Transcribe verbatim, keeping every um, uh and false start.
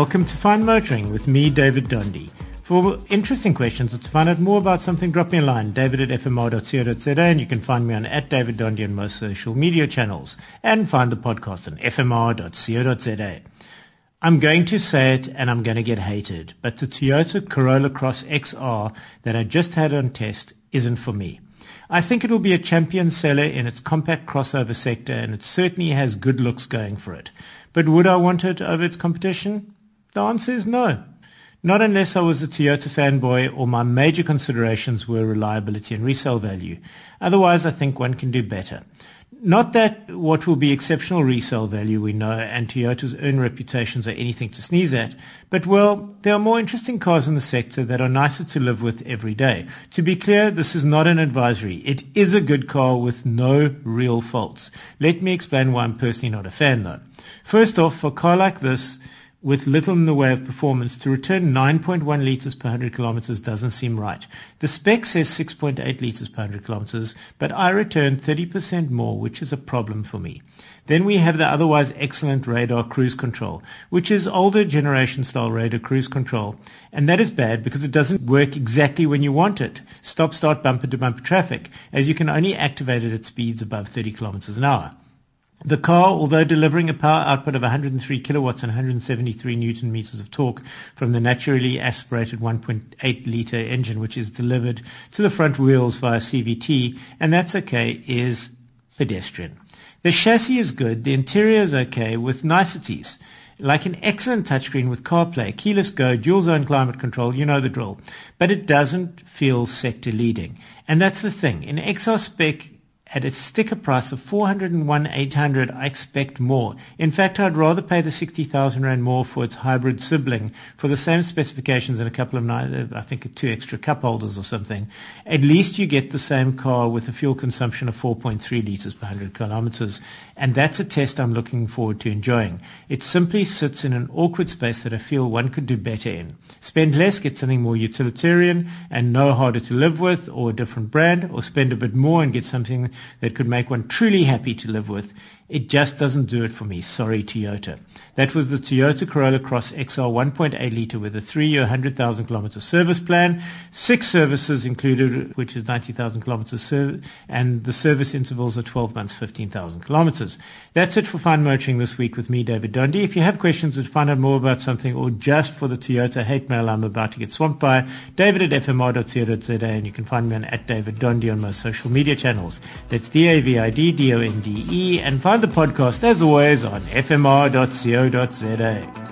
Welcome to Fine Motoring with me, David Dondy. For interesting questions or to find out more about something, drop me a line, david at f m r dot co dot z a, and you can find me on at David Dondy on most social media channels, and find the podcast on f m r dot co dot z a. I'm going to say it and I'm going to get hated, but the Toyota Corolla Cross X R that I just had on test isn't for me. I think it'll be a champion seller in its compact crossover sector, and it certainly has good looks going for it. But would I want it over its competition? The answer is no. Not unless I was a Toyota fanboy or my major considerations were reliability and resale value. Otherwise, I think one can do better. Not that what will be exceptional resale value we know and Toyota's own reputations are anything to sneeze at, but well, there are more interesting cars in the sector that are nicer to live with every day. To be clear, this is not an advisory. It is a good car with no real faults. Let me explain why I'm personally not a fan though. First off, for a car like this, with little in the way of performance, to return nine point one litres per one hundred kilometres doesn't seem right. The spec says six point eight litres per one hundred kilometres, but I returned thirty percent more, which is a problem for me. Then we have the otherwise excellent radar cruise control, which is older generation style radar cruise control, and that is bad because it doesn't work exactly when you want it. Stop, start, bumper to bumper traffic, as you can only activate it at speeds above thirty kilometres an hour. The car, although delivering a power output of one hundred three kilowatts and one hundred seventy-three newton meters of torque from the naturally aspirated one point eight litre engine, which is delivered to the front wheels via C V T, and that's okay, is pedestrian. The chassis is good, the interior is okay, with niceties, like an excellent touchscreen with CarPlay, keyless go, dual zone climate control, you know the drill. But it doesn't feel sector leading. And that's the thing. In X R spec, at its sticker price of four hundred one thousand eight hundred dollars, I expect more. In fact, I'd rather pay the sixty thousand rand more for its hybrid sibling for the same specifications and a couple of, I think, two extra cup holders or something. At least you get the same car with a fuel consumption of four point three litres per one hundred kilometres. And that's a test I'm looking forward to enjoying. It simply sits in an awkward space that I feel one could do better in. Spend less, get something more utilitarian and no harder to live with, or a different brand, or spend a bit more and get something that could make one truly happy to live with. It just doesn't do it for me. Sorry, Toyota. That was the Toyota Corolla Cross X R one point eight litre with a three-year, one hundred thousand kilometre service plan, six services included, which is ninety thousand kilometres, serv- and the service intervals are twelve months, fifteen thousand kilometres. That's it for Fine Motoring this week with me, David Dondy. If you have questions or to find out more about something, or just for the Toyota hate mail I'm about to get swamped by, david at f m r dot co dot z a, and you can find me on at David Dondy on most social media channels. That's D A V I D D O N D E, and find the podcast, as always, on f m r dot co dot z a.